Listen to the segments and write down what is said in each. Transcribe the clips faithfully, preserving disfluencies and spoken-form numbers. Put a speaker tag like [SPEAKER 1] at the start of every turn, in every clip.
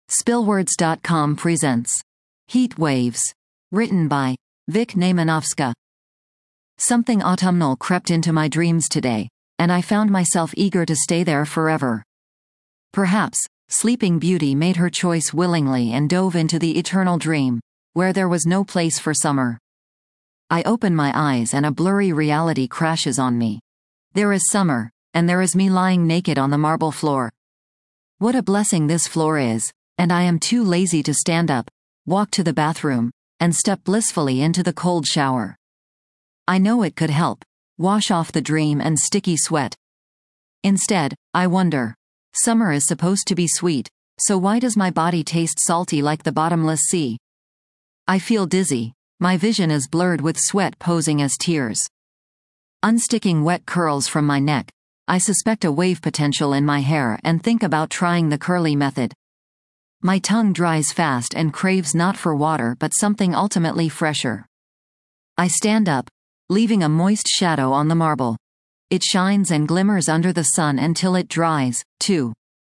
[SPEAKER 1] Spillwords dot com presents Heat Waves. Written by Vik Neymanovska. Something autumnal crept into my dreams today, and I found myself eager to stay there forever. Perhaps, Sleeping Beauty made her choice willingly and dove into the eternal dream, where there was no place for summer. I open my eyes and a blurry reality crashes on me. There is summer, and there is me lying naked on the marble floor. What a blessing this floor is, and I am too lazy to stand up, walk to the bathroom, and step blissfully into the cold shower. I know it could help, wash off the dream and sticky sweat. Instead, I wonder. Summer is supposed to be sweet, so why does my body taste salty like the bottomless sea? I feel dizzy, my vision is blurred with sweat posing as tears. Unsticking wet curls from my neck, I suspect a wave potential in my hair and think about trying the curly method. My tongue dries fast and craves not for water but something ultimately fresher. I stand up, leaving a moist shadow on the marble. It shines and glimmers under the sun until it dries, too.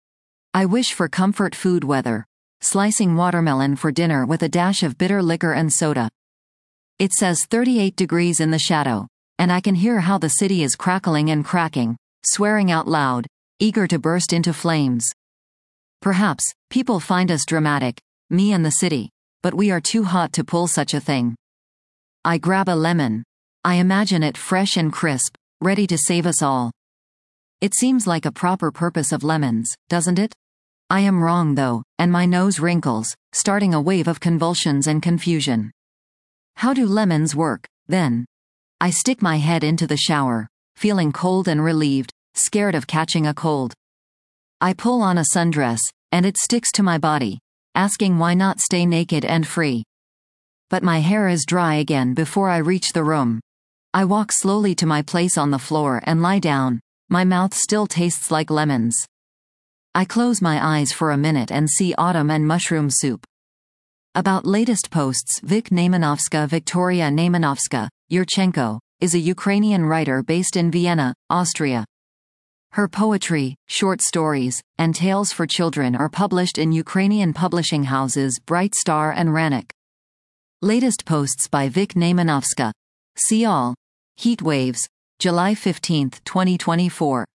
[SPEAKER 1] I wish for comfort food weather, slicing watermelon for dinner with a dash of bitter liquor and soda. It says thirty-eight degrees in the shadow, and I can hear how the city is crackling and cracking, swearing out loud, eager to burst into flames. Perhaps, people find us dramatic, me and the city, but we are too hot to pull such a thing. I grab a lemon. I imagine it fresh and crisp, ready to save us all. It seems like a proper purpose of lemons, doesn't it? I am wrong though, and my nose wrinkles, starting a wave of convulsions and confusion. How do lemons work, then? I stick my head into the shower, feeling cold and relieved, scared of catching a cold. I pull on a sundress, and it sticks to my body, asking why not stay naked and free. But my hair is dry again before I reach the room. I walk slowly to my place on the floor and lie down, my mouth still tastes like lemons. I close my eyes for a minute and see autumn and mushroom soup. About latest posts. Vik Neymanovska Victoria Neymanovska, Yurchenko, is a Ukrainian writer based in Vienna, Austria. Her poetry, short stories, and tales for children are published in Ukrainian publishing houses Bright Star and Ranik. Latest posts by Vik Neymanovska. See all. Heat Waves, July fifteenth, twenty twenty-four.